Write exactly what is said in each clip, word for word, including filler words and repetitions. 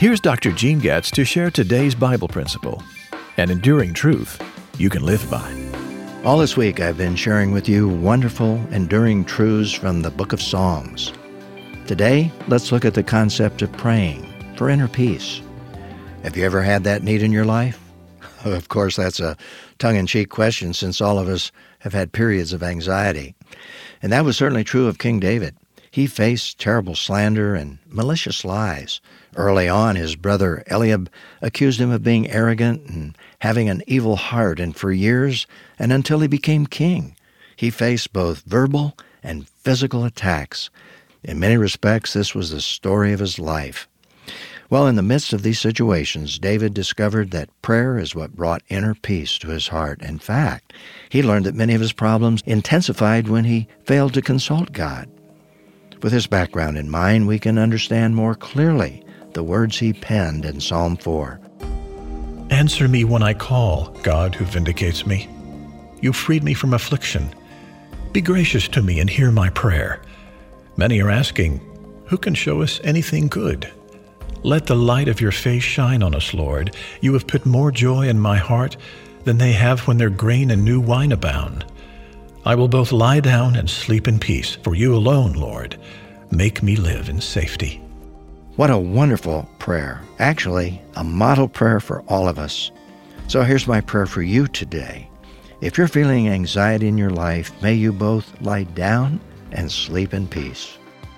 Here's Doctor Gene Getz to share today's Bible principle, an enduring truth you can live by. All this week I've been sharing with you wonderful, enduring truths from the book of Psalms. Today, let's look at the concept of praying for inner peace. Have you ever had that need in your life? Of course, that's a tongue-in-cheek question since all of us have had periods of anxiety. And that was certainly true of King David. He faced terrible slander and malicious lies. Early on, his brother Eliab accused him of being arrogant and having an evil heart, and for years, and until he became king, he faced both verbal and physical attacks. In many respects, this was the story of his life. Well, in the midst of these situations, David discovered that prayer is what brought inner peace to his heart. In fact, he learned that many of his problems intensified when he failed to consult God. With his background in mind, we can understand more clearly the words he penned in Psalm four. Answer me when I call, God who vindicates me. You freed me from affliction. Be gracious to me and hear my prayer. Many are asking, who can show us anything good? Let the light of your face shine on us, Lord. You have put more joy in my heart than they have when their grain and new wine abound. I will both lie down and sleep in peace, for you alone, Lord, make me live in safety. What a wonderful prayer. Actually, a model prayer for all of us. So here's my prayer for you today. If you're feeling anxiety in your life, may you both lie down and sleep in peace.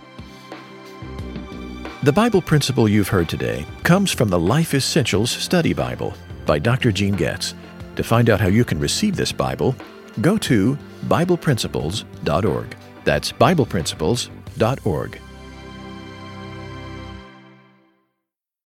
The Bible principle you've heard today comes from the Life Essentials Study Bible by Doctor Gene Getz. To find out how you can receive this Bible, go to Bible Principles dot org. That's Bible Principles dot org.